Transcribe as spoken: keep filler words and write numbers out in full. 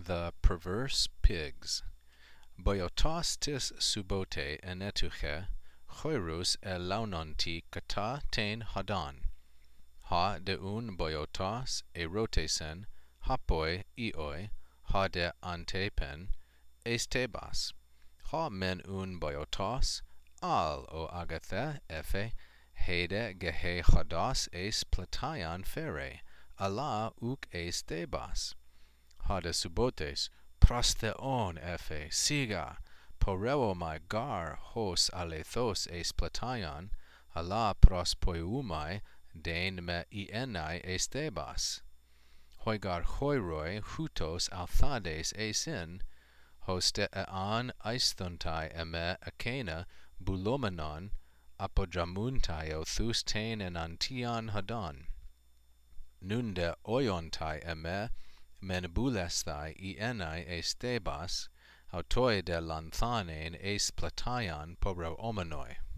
The perverse pigs. Boiotos tis subote enetuche, choirus elaunonti kata tein hadan. Ha de un boiotos erotesen, hapoi ioi, ha de antepen, estebas. Ha men un boiotos, al o agathe ephe, hede gehe hadas es plataian fere, ala uk estebas. Ha de subotes, prostheon ephe, siga, poreo mai gar hos alethos es plataian, ala pros poiumai, dein me ienai estebas. Hoigar hoiroi hutos althades esin, hoste ean aisthontai eme akena bulomenon, apodramuntai othus tein enantian hadan. Nunde oiontai eme, menbulesthai ienai estebas, autoi de lanthanein es plataian pobro omenoi.